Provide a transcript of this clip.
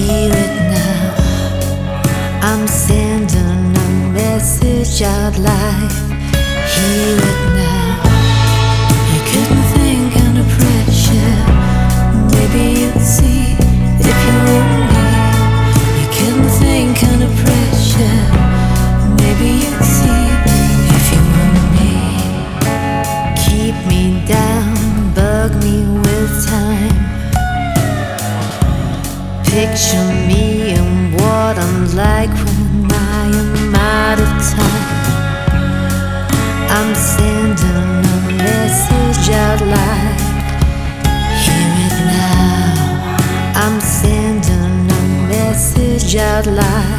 Hear it now. I'm sending a message out live. Hear it now. You couldn't think under pressure. Maybe you'd see if you were me. You couldn't think under pressure. Maybe you'd see if you were me. Keep me down, bug me with time. Picture me and what I'm like when I am out of time. I'm sending a message out loud. Hear it now. I'm sending a message out loud.